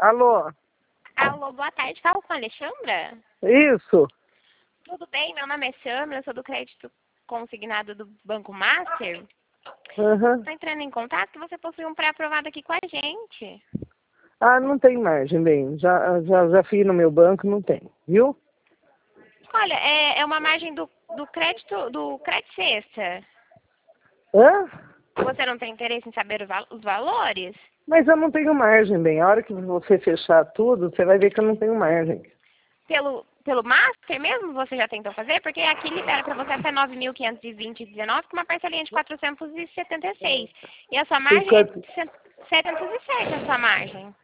Alô? Alô, boa tarde. Falo com a Alexandra? Isso. Tudo bem? Meu nome é Samila, sou do crédito consignado do Banco Master. Uhum. Estou entrando em contato, você possui um pré-aprovado aqui com a gente. Ah, não tem margem, bem. Já fui no meu banco, não tem, viu? Olha, é uma margem do crédito Sexta. Hã? Você não tem interesse em saber os valores? Mas eu não tenho margem, bem. A hora que você fechar tudo, você vai ver que eu não tenho margem. Pelo Master mesmo você já tentou fazer? Porque aqui libera para você até 9.520,19 com uma parcelinha de 476. E a sua margem é de 707, a sua margem.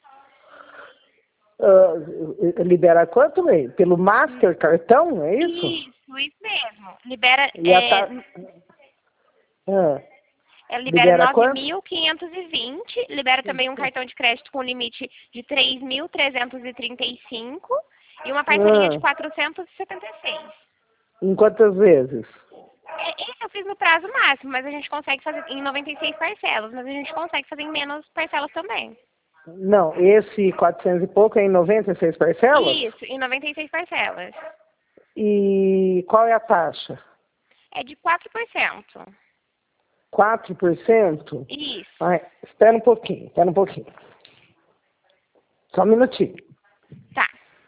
Libera quanto, bem? Pelo Master cartão, é isso? Isso mesmo. Libera, E libera libera quanto? 9.520, libera também um cartão de crédito com limite de 3.335 e uma parcelinha de 476. Em quantas vezes? Esse eu fiz no prazo máximo, mas a gente consegue fazer em 96 parcelas, mas a gente consegue fazer em menos parcelas também. Não, esse 400 e pouco é em 96 parcelas? Isso, em 96 parcelas. E qual é a taxa? É de 4%. 4%? Isso. Ai, espera um pouquinho. Só um minutinho. Tá.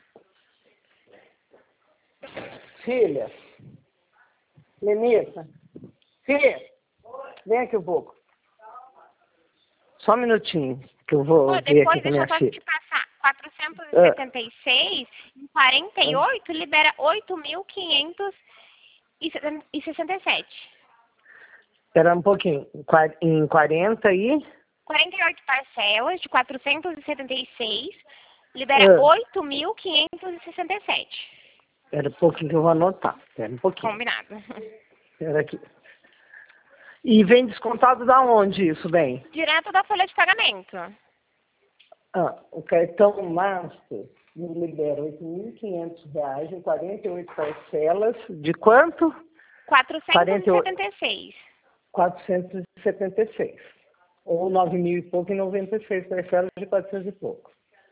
Filha, Lenita, filha, vem aqui um pouco. Só um minutinho, que eu vou ver aqui Depois, com a deixa minha eu só filha. te passar. 476 em 48 libera 8.567. Espera um pouquinho. Em 40 e... 48 parcelas de 476 libera 8.567. Espera um pouquinho que eu vou anotar. Espera um pouquinho. Combinado. Espera aqui. E vem descontado da onde isso, bem? Direto da folha de pagamento. O cartão Master me libera R$ 8.500 em 48 parcelas. De quanto? 476. 476. Ou 9.000 e pouco em 96 parcelas de 400 e pouco.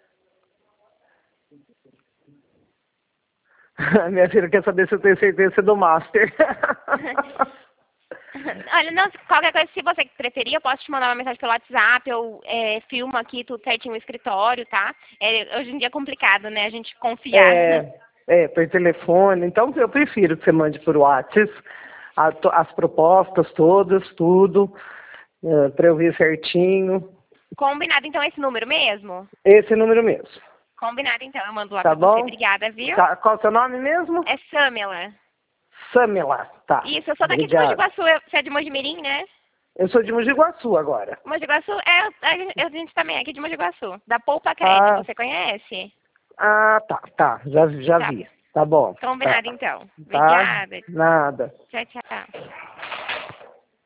Minha filha quer saber se eu tenho certeza do Master. Olha, não, qualquer coisa, se você preferir, eu posso te mandar uma mensagem pelo WhatsApp, eu filmo aqui tudo certinho no escritório, tá? Hoje em dia é complicado, né, a gente confiar. Por telefone. Então, eu prefiro que você mande por WhatsApp as propostas todas, tudo, para eu ver certinho. Combinado, então, esse número mesmo? Esse número mesmo. Combinado, então, eu mando lá Tá pra bom? você. Obrigada, viu? Tá. Qual é o seu nome mesmo? É Samila. Samila, tá. Isso, eu sou daqui de Obrigado. Mogi Guaçu, você é de Mojimirim, né? Eu sou de Mogi Guaçu agora. Mogi Guaçu, a gente também é aqui de Mogi Guaçu, da Poupa Crédito, você conhece? Tá. Já vi. Tá bom. Combinado, Tá. então. Tá. Obrigada. Nada. Tchau, tchau.